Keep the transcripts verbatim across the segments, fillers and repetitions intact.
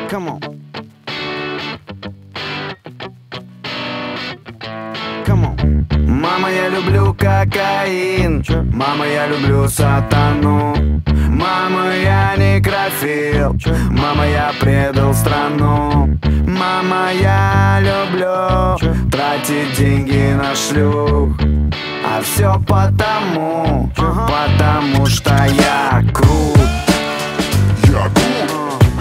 Come on. Come on. Мама, я люблю кокаин. Мама, я люблю сатану. Мама, я некрофил. Мама, я предал страну. Мама, я люблю тратить деньги на шлюх. А все потому, потому что я крут. Я крут.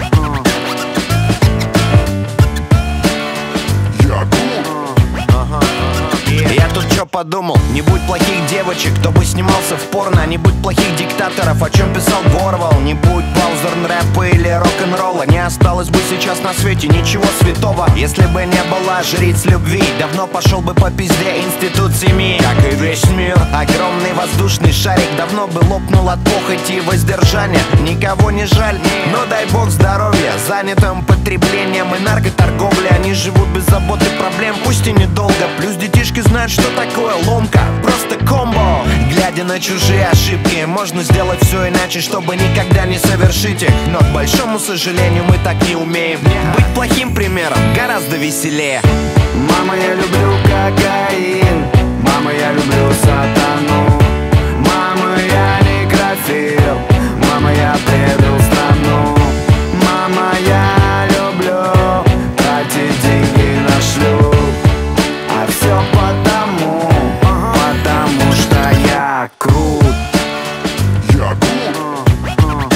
Я крут. Я тут чё подумал, не будь плохих девочек, кто бы снимался в порно. Не будь плохих диктаторов, о чем писал Горвал. Не будь паузерн рэпа или рок-н-ролла, не осталось бы сейчас на свете ничего святого. Если бы не было жриц любви, давно пошел бы по пизде институт семьи. Как и весь мир, огромный воздушный шарик давно бы лопнул от похоти и воздержания. Никого не жаль, но дай бог здоровья занятым потреблением и наркоторговлей. Они живут без забот и проблем, пусть и недолго. Плюс детишки знают, что такое ломка, просто комбо. Глядя на чужие ошибки, можно сделать все иначе, чтобы никогда не совершить их. Но, к большому сожалению, мы так не умеем. Быть плохим примером гораздо веселее. Мама, я люблю кокаин. Мама, я люблю сатану. Мама, я некрофил. Мама, я предал страну. Мама, я люблю тратить деньги на шлюх. А все потому, потому что я крут. Я крут.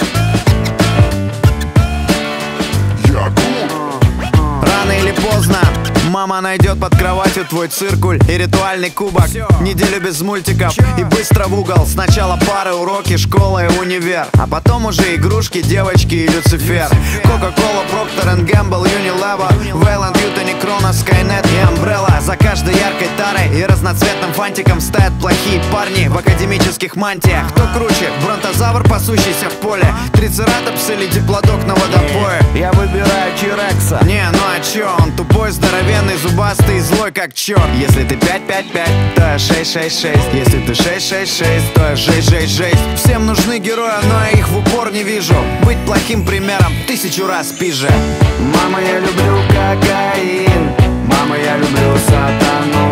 Я крут. Рано или поздно мама найдет под кроватью твой циркуль и ритуальный кубок. Неделю без мультиков и быстро в угол. Сначала пары, уроки, школа и универ, а потом уже игрушки, девочки и Люцифер. Кока-кола, Проктор энд Гэмбл, Unilever, Вейланд, Ютани, Кронос, Скайнет и Umbrella. За каждой яркой тарой и разноцветным фантиком стоят плохие парни в академических мантиях. Кто круче, бронтозавр, пасущийся в поле, трицератопс или диплодок на водопое? Я выбираю Тирекса. Не, ну а чё, он тупой, здоровенный, зубастый и злой как черт. Если ты пять пять пять, то я шесть шесть шесть. Если ты шесть шесть шесть, то я шесть шесть шесть. Всем нужны герои, но я их в упор не вижу. Быть плохим примером тысячу раз пизже. Мама, я люблю кокаин. Мама, я люблю сатану.